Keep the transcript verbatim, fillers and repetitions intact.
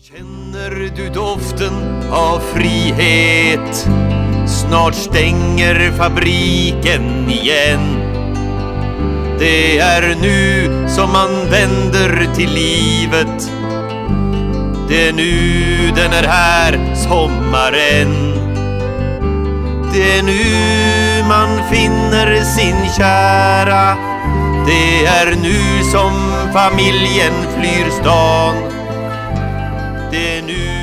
Känner du doften av frihet? Snart stänger fabriken igen. Det är nu som man vänder till livet. Det är nu den är här, sommaren. Det är nu man finner sin kära. Det är nu som familjen flyr stan. Det är nu